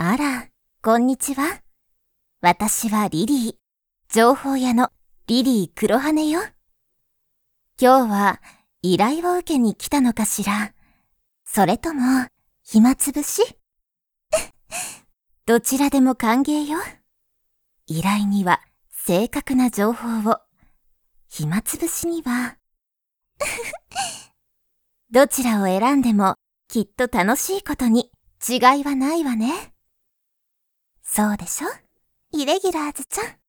あら、こんにちは。私はリリー。情報屋のリリー黒羽よ。今日は依頼を受けに来たのかしら。それとも、暇つぶしどちらでも歓迎よ。依頼には正確な情報を。暇つぶしにはどちらを選んでもきっと楽しいことに違いはないわね。そうでしょ？イレギュラーズちゃん。